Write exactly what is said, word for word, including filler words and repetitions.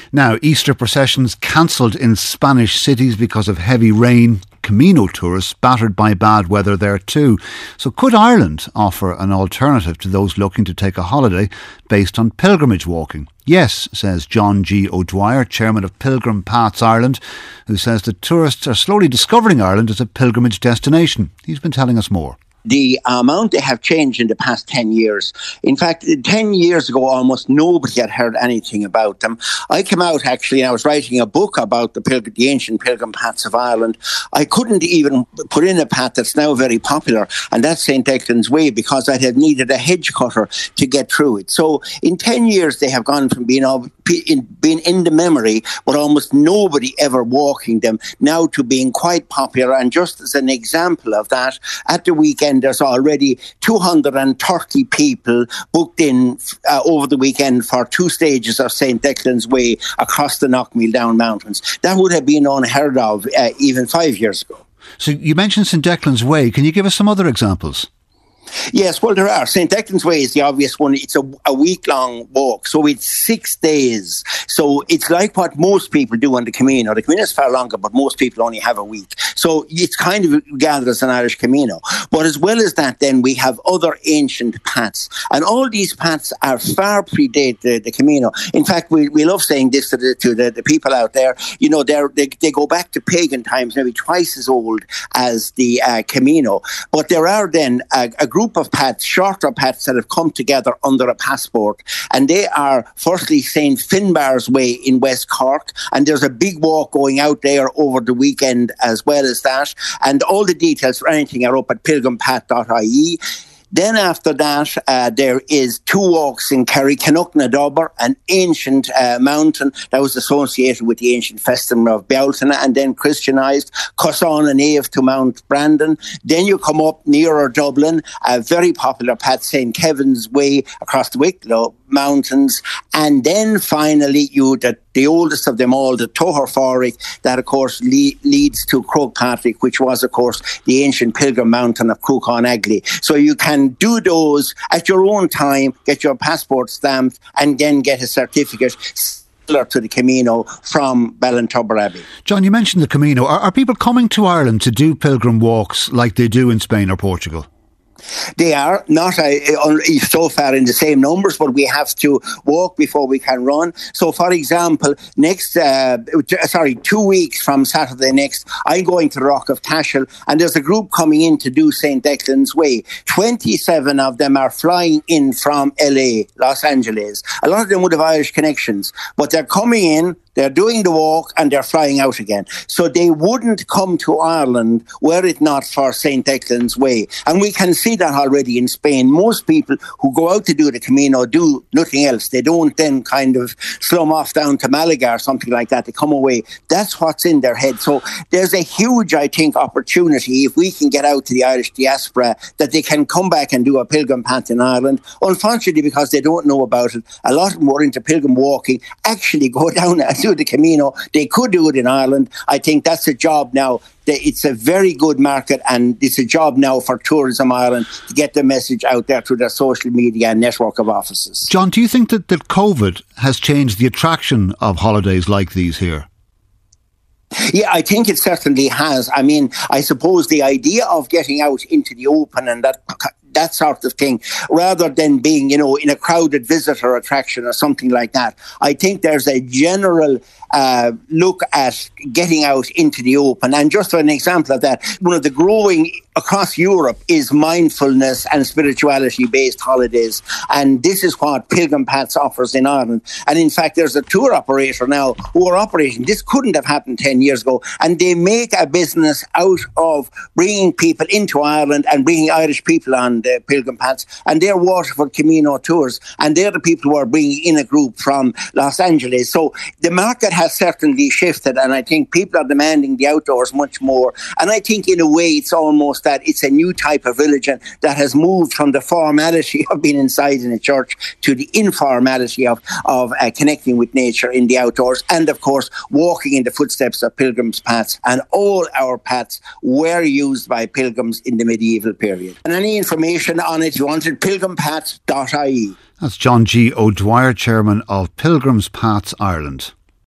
Now, Easter processions cancelled in Spanish cities because of heavy rain. Camino tourists battered by bad weather there too. So could Ireland offer an alternative to those looking to take a holiday based on pilgrimage walking? Yes, says John G. O'Dwyer, chairman of Pilgrim Paths Ireland, who says that tourists are slowly discovering Ireland as a pilgrimage destination. He's been telling us more. The amount they have changed in the past ten years. In fact, ten years ago, almost nobody had heard anything about them. I came out, actually, and I was writing a book about the, pilgr- the ancient pilgrim paths of Ireland. I couldn't even put in a path that's now very popular, and that's Saint Declan's Way, because I'd have needed a hedge cutter to get through it. So in ten years, they have gone from being, in, being in the memory, but almost nobody ever walking them, now to being quite popular. And just as an example of that, at the weekend, there's already two hundred thirty people booked in uh, over the weekend for two stages of Saint Declan's Way across the Knockmeal Down Mountains. That would have been unheard of uh, even five years ago. So you mentioned Saint Declan's Way. Can you give us some other examples? Yes, well, there are. Saint Declan's Way is the obvious one. It's a, a week-long walk, so it's six days. So it's like what most people do on the Camino. The Camino is far longer, but most people only have a week. So it's kind of gathered as an Irish Camino. But as well as that, then, we have other ancient paths. And all these paths are far predate the, the Camino. In fact, we, we love saying this to the, to the, the people out there. You know, they're, they they go back to pagan times, maybe twice as old as the uh, Camino. But there are then a, a group of paths, shorter paths, that have come together under a passport. And they are, firstly, Saint Finbarr's Way in West Cork. And there's a big walk going out there over the weekend as well as that. And all the details for anything are up at pilgrim path dot I E. Then after that, uh, there is two walks in Carricanuk-na-Dobber, an ancient uh, mountain that was associated with the ancient festival of Bealtaine and then Christianised, Cosán and Ave to Mount Brandon. Then you come up nearer Dublin, a very popular path, Saint Kevin's Way across the Wicklow Mountains. And then finally, you the, the oldest of them all, the Toher Foric, that of course le- leads to Croagh Patrick, which was of course the ancient pilgrim mountain of Cruachan Agley. So you can do those at your own time, get your passport stamped, and then get a certificate similar to the Camino from Ballintubber Abbey. John, you mentioned the Camino. Are, are people coming to Ireland to do pilgrim walks like they do in Spain or Portugal? They are not uh, so far in the same numbers, but we have to walk before we can run. So, for example, next, uh, sorry, two weeks from Saturday next, I'm going to the Rock of Cashel, and there's a group coming in to do Saint Declan's Way. twenty-seven of them are flying in from L A, Los Angeles. A lot of them would have Irish connections, but they're coming in, they're doing the walk, and they're flying out again. So they wouldn't come to Ireland were it not for Saint Declan's Way. And we can see that already in Spain. Most people who go out to do the Camino do nothing else. They don't then kind of slum off down to Malaga or something like that. They come away. That's what's in their head. So there's a huge, I think, opportunity if we can get out to the Irish diaspora that they can come back and do a pilgrim path in Ireland. Unfortunately, because they don't know about it, a lot of them were into pilgrim walking, actually go down and do the Camino. They could do it in Ireland. I think that's a job now. It's a very good market, and it's a job now for Tourism Ireland to get the message out there through their social media and network of offices. John, do you think that, that COVID has changed the attraction of holidays like these here? Yeah, I think it certainly has. I mean, I suppose the idea of getting out into the open and that that sort of thing, rather than being, you know, in a crowded visitor attraction or something like that, I think there's a general uh, look at getting out into the open. And just an example of that, one of the growing across Europe is mindfulness and spirituality-based holidays. And this is what Pilgrim Paths offers in Ireland. And in fact, there's a tour operator now who are operating. This couldn't have happened ten years ago. And they make a business out of bringing people into Ireland and bringing Irish people on the Pilgrim Paths. And they're Waterford Camino Tours. And they're the people who are bringing in a group from Los Angeles. So the market has certainly shifted. And I think people are demanding the outdoors much more. And I think in a way it's almost that it's a new type of religion that has moved from the formality of being inside in a church to the informality of, of uh, connecting with nature in the outdoors, and of course walking in the footsteps of pilgrims' paths. And all our paths were used by pilgrims in the medieval period. And any information on it, you wanted pilgrim paths dot I E. That's John G. O'Dwyer, chairman of Pilgrims Paths Ireland.